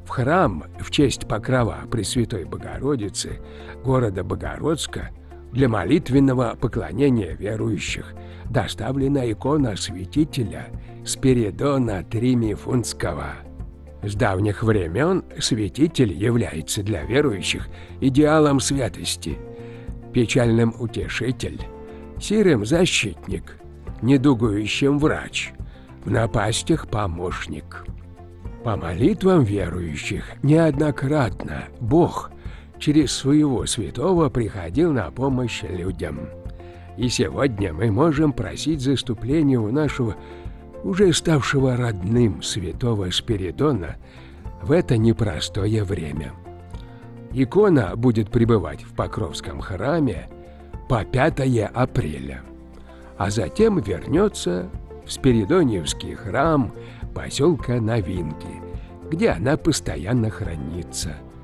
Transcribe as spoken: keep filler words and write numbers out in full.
В храм в честь покрова Пресвятой Богородицы города Богородска для молитвенного поклонения верующих доставлена икона святителя Спиридона Тримифунтского. С давних времен святитель является для верующих идеалом святости, печальным утешитель, сирым защитник, недугующим врач, в напастях помощник. По молитвам верующих неоднократно Бог через своего святого приходил на помощь людям. И сегодня мы можем просить заступления у нашего, уже ставшего родным, святого Спиридона в это непростое время. Икона будет пребывать в Покровском храме по пятое апреля, а затем вернется в Спиридоньевский храм поселка Новинки, где она постоянно хранится.